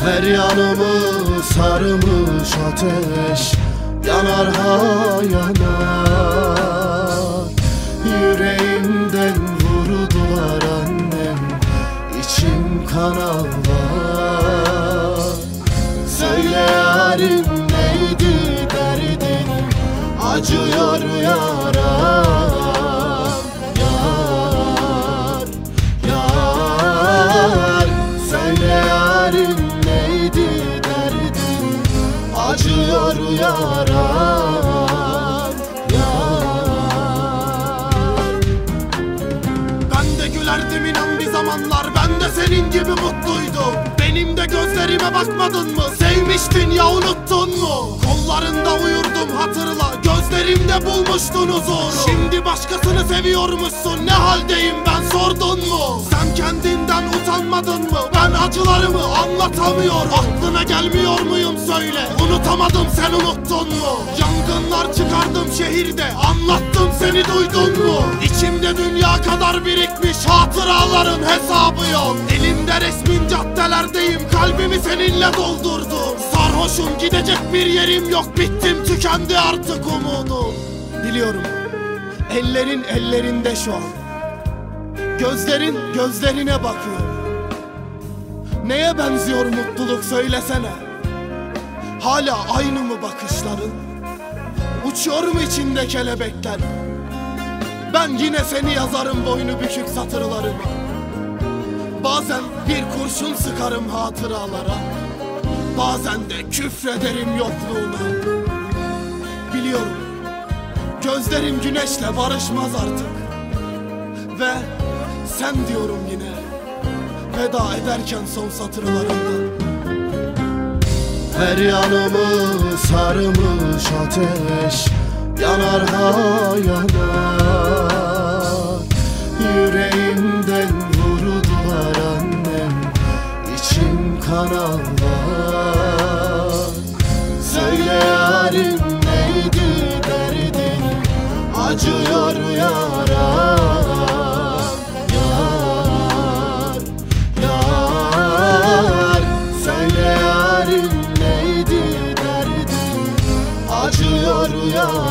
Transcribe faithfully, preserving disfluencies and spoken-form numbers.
Her yanımı sarmış ateş, yanar ha yanar. Yüreğimden vurdular annem, içim kan ağlar. Söyle yarim neydi derdin, acıyor yaram. Yar, yar, söyle yarim neydi derdin, acıyor yaram. Yar. Ben de gülerdim inan bir zamanlar, ben de senin gibi mutluydum. Benim de gözlerime bakmadın mı? Sevmiştin ya, unuttun mu? Kollarında uyurdum hatırla, gözlerimde bulmuştun huzuru. Şimdi başkasını seviyormuşsun, ne haldeyim ben sordun mu? Sen kendinden utanmadın mı? Ben acılarımı anlatamıyorum. Aklına gelmiyor muyum söyle, unutamadım sen unuttun mu? Yangınlar çıkardım şehirde, anlattım seni duydun mu? İçimde dünya kadar birikmiş hatıraların hesabı yok. Elimde resmin caddelerdeyim, kalbimi seninle doldurdum. Sarhoşum, gidecek bir yerim yok, bittim tükendi artık umudum. Biliyorum, ellerin ellerinde şu an, gözlerin gözlerine bakıyor. Neye benziyor mutluluk söylesene? Hala aynı mı bakışların? Uçuyor mu içinde kelebekler? Ben yine seni yazarım boynu bükük satırlarıma. Bazen bir kurşun sıkarım hatıralara, bazen de küfrederim yokluğuna. Biliyorum, gözlerim güneşle barışmaz artık. Ve sen diyorum yine, veda ederken son satırlarımda. Her yanımı sarmış ateş, yanar ha yanar. Yüreğimden vurdular annem, içim kan ağlar. Söyle yarim neydi derdin, acıyor yaram. Yar, yar, söyle yarim neydi derdin, acıyor yaram.